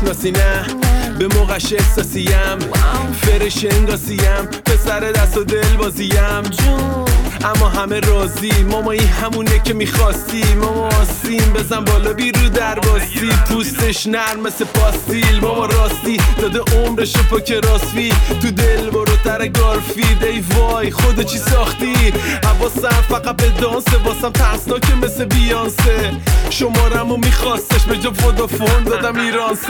میشناسی نه به موقعش احساسیم فرش انگاسیم پسر دست و دل بازیم اما همه راضی ماما این همونه که میخواستی ماما آسیم بزن بالا بیرو در باستی پوستش نرم مثل پاستیل ماما راستی داده عمرشو پاک راسفی تو دل بروتر گارفید ای وای خودو چی ساختی حواسم فقط به دانسه واسم ترسناکه مثل بیانسه شمارمو میخواستش به جا ودافون دادم ایرانست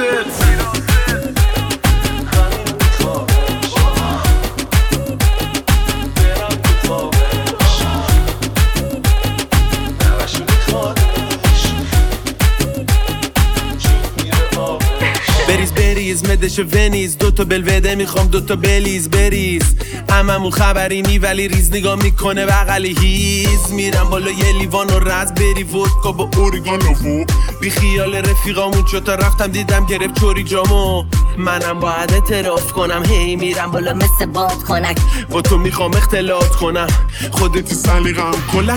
بریز مدش ونیز دوتا بلوده میخوام دوتا بلیز بریز هممون خبری نی ولی ریز نگاه میکنه بغلی هیز میرم بالا یه لیوان و رز بری ودکا با اورگانو بی خیال رفیقامون چوتا رفتم دیدم گرفت چوری جامو منم باید اعتراف کنم هی میرم بالا مثل باد کنک با تو میخوام اختلاط کنم خودتی سلیقم کلا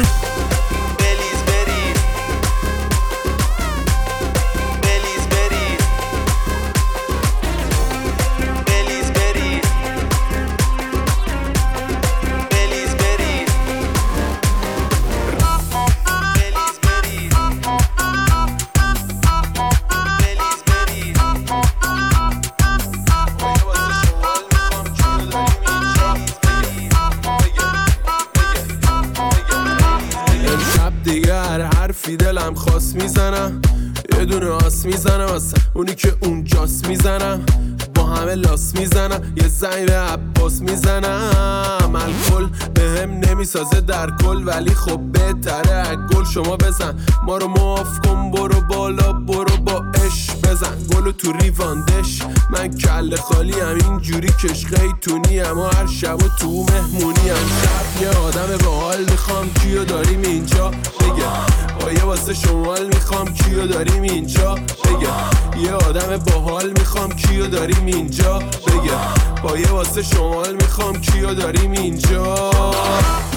حرفی دلم خواست میزنم یه دونه آس میزنم واسه اونی که اونجاست میزنم با همه لاس میزنم یه زنگ به عباس میزنم الکل به هم نمیسازه در کل ولی خب بهتره گل شما بزن ما رو معاف کن برو بالا برو با اش بزن گلو تو ریواندش من کله خالی هم اینجوری کشقه تونی اما هر شب و تو مهمونی هم شب یه آدم با حال میخوام کیو داریم اینجا بگه یه واسه شمال میخوام کیو داریم اینجا بگه یه آدم باحال میخوام کیو داریم اینجا بگه با یه واسه شمال میخوام کیو داریم اینجا